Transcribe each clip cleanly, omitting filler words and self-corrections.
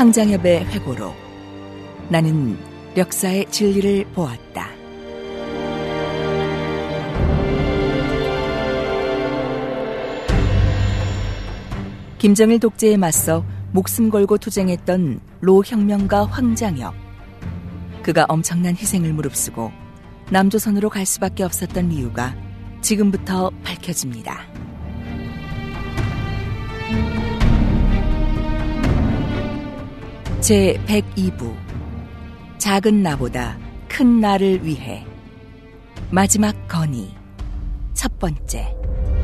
황장엽의 회고록. 나는 역사의 진리를 보았다. 김정일 독재에 맞서 목숨 걸고 투쟁했던 로 혁명가 황장엽. 그가 엄청난 희생을 무릅쓰고 남조선으로 갈 수밖에 없었던 이유가 지금부터 밝혀집니다. 제102부 작은 나보다 큰 나를 위해. 마지막 건의. 첫 번째.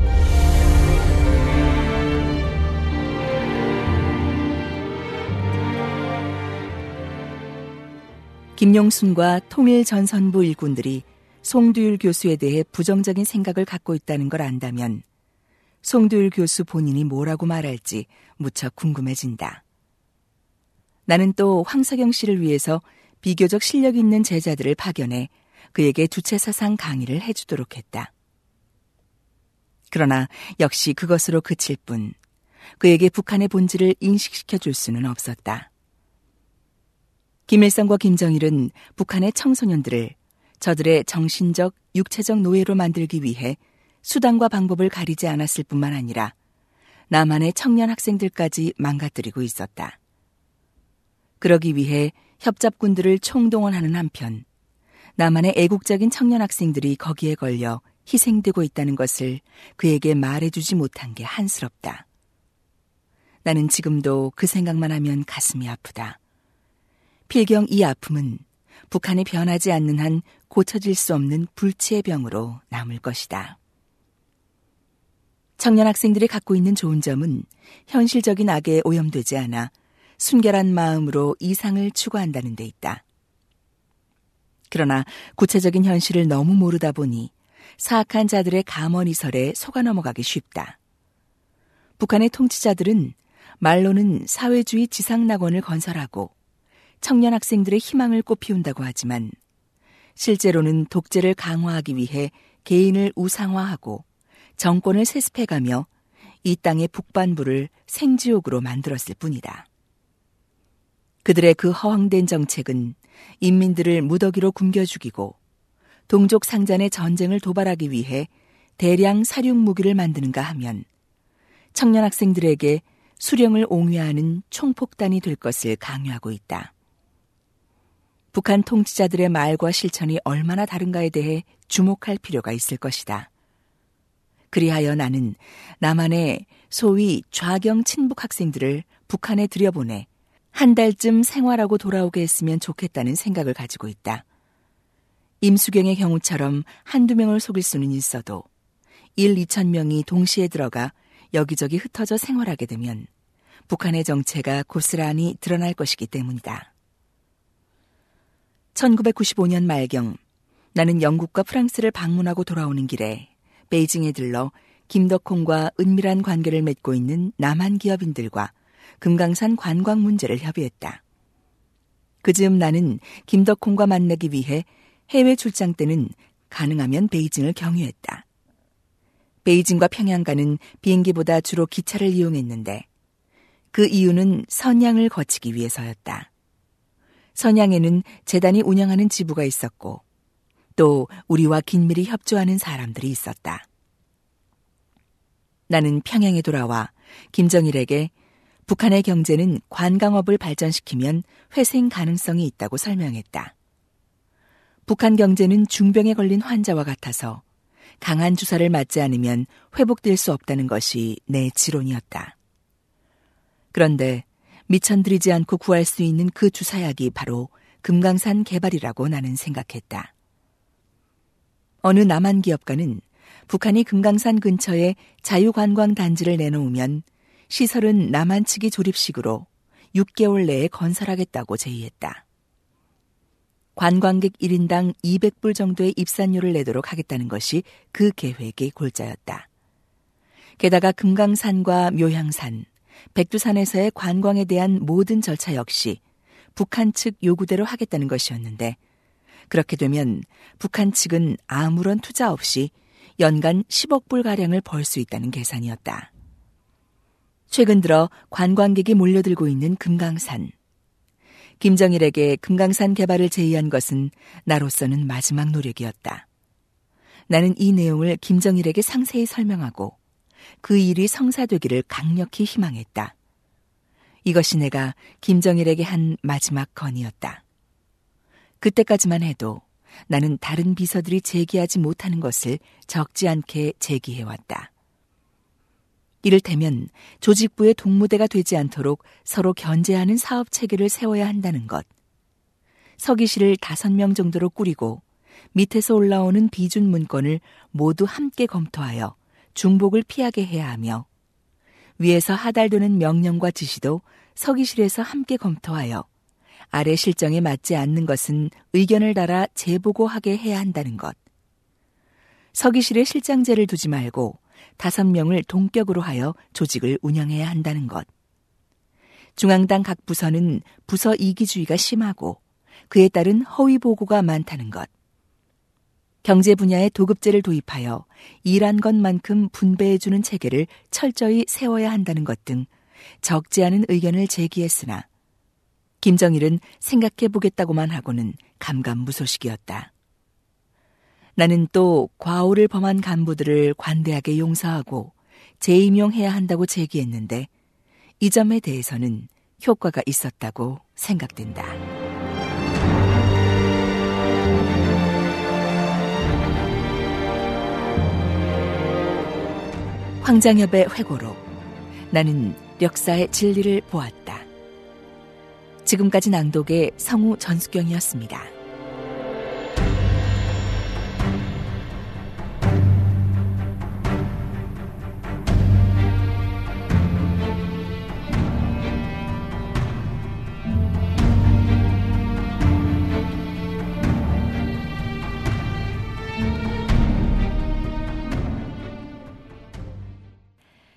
김용순과 통일전선부 일꾼들이 송두율 교수에 대해 부정적인 생각을 갖고 있다는 걸 안다면 송두율 교수 본인이 뭐라고 말할지 무척 궁금해진다. 나는 또 황석영 씨를 위해서 비교적 실력 있는 제자들을 파견해 그에게 주체사상 강의를 해주도록 했다. 그러나 역시 그것으로 그칠 뿐 그에게 북한의 본질을 인식시켜줄 수는 없었다. 김일성과 김정일은 북한의 청소년들을 저들의 정신적, 육체적 노예로 만들기 위해 수단과 방법을 가리지 않았을 뿐만 아니라 남한의 청년 학생들까지 망가뜨리고 있었다. 그러기 위해 협잡군들을 총동원하는 한편 남한의 애국적인 청년 학생들이 거기에 걸려 희생되고 있다는 것을 그에게 말해주지 못한 게 한스럽다. 나는 지금도 그 생각만 하면 가슴이 아프다. 필경 이 아픔은 북한이 변하지 않는 한 고쳐질 수 없는 불치의 병으로 남을 것이다. 청년 학생들이 갖고 있는 좋은 점은 현실적인 악에 오염되지 않아 순결한 마음으로 이상을 추구한다는 데 있다. 그러나 구체적인 현실을 너무 모르다 보니 사악한 자들의 감언이설에 속아 넘어가기 쉽다. 북한의 통치자들은 말로는 사회주의 지상낙원을 건설하고 청년 학생들의 희망을 꽃피운다고 하지만 실제로는 독재를 강화하기 위해 개인을 우상화하고 정권을 세습해가며 이 땅의 북반부를 생지옥으로 만들었을 뿐이다. 그들의 그 허황된 정책은 인민들을 무더기로 굶겨 죽이고 동족 상잔의 전쟁을 도발하기 위해 대량 살육 무기를 만드는가 하면 청년 학생들에게 수령을 옹위하는 총폭탄이 될 것을 강요하고 있다. 북한 통치자들의 말과 실천이 얼마나 다른가에 대해 주목할 필요가 있을 것이다. 그리하여 나는 남한의 소위 좌경 친북 학생들을 북한에 들여보내 한 달쯤 생활하고 돌아오게 했으면 좋겠다는 생각을 가지고 있다. 임수경의 경우처럼 한두 명을 속일 수는 있어도 1,2,000명이 동시에 들어가 여기저기 흩어져 생활하게 되면 북한의 정체가 고스란히 드러날 것이기 때문이다. 1995년 말경 나는 영국과 프랑스를 방문하고 돌아오는 길에 베이징에 들러 김덕홍과 은밀한 관계를 맺고 있는 남한 기업인들과 금강산 관광 문제를 협의했다. 그즈음 나는 김덕홍과 만나기 위해 해외 출장 때는 가능하면 베이징을 경유했다. 베이징과 평양 가는 비행기보다 주로 기차를 이용했는데 그 이유는 선양을 거치기 위해서였다. 선양에는 재단이 운영하는 지부가 있었고 또 우리와 긴밀히 협조하는 사람들이 있었다. 나는 평양에 돌아와 김정일에게 북한의 경제는 관광업을 발전시키면 회생 가능성이 있다고 설명했다. 북한 경제는 중병에 걸린 환자와 같아서 강한 주사를 맞지 않으면 회복될 수 없다는 것이 내 지론이었다. 그런데 미천들이지 않고 구할 수 있는 그 주사약이 바로 금강산 개발이라고 나는 생각했다. 어느 남한 기업가는 북한이 금강산 근처에 자유관광 단지를 내놓으면 시설은 남한 측이 조립식으로 6개월 내에 건설하겠다고 제의했다. 관광객 1인당 200불 정도의 입산료를 내도록 하겠다는 것이 그 계획의 골자였다. 게다가 금강산과 묘향산, 백두산에서의 관광에 대한 모든 절차 역시 북한 측 요구대로 하겠다는 것이었는데 그렇게 되면 북한 측은 아무런 투자 없이 연간 10억 불가량을 벌 수 있다는 계산이었다. 최근 들어 관광객이 몰려들고 있는 금강산, 김정일에게 금강산 개발을 제의한 것은 나로서는 마지막 노력이었다. 나는 이 내용을 김정일에게 상세히 설명하고 그 일이 성사되기를 강력히 희망했다. 이것이 내가 김정일에게 한 마지막 건의였다. 그때까지만 해도 나는 다른 비서들이 제기하지 못하는 것을 적지 않게 제기해왔다. 이를테면 조직부의 동무대가 되지 않도록 서로 견제하는 사업 체계를 세워야 한다는 것, 서기실을 5명 정도로 꾸리고 밑에서 올라오는 비준 문건을 모두 함께 검토하여 중복을 피하게 해야 하며 위에서 하달되는 명령과 지시도 서기실에서 함께 검토하여 아래 실정에 맞지 않는 것은 의견을 달아 재보고하게 해야 한다는 것. 서기실에 실장제를 두지 말고 5명을 동격으로 하여 조직을 운영해야 한다는 것. 중앙당 각 부서는 부서 이기주의가 심하고 그에 따른 허위 보고가 많다는 것. 경제 분야에 도급제를 도입하여 일한 것만큼 분배해주는 체계를 철저히 세워야 한다는 것 등 적지 않은 의견을 제기했으나 김정일은 생각해보겠다고만 하고는 감감무소식이었다. 나는 또 과오를 범한 간부들을 관대하게 용서하고 재임용해야 한다고 제기했는데 이 점에 대해서는 효과가 있었다고 생각된다. 황장엽의 회고로 나는 역사의 진리를 보았다. 지금까지 낭독의 성우 전수경이었습니다.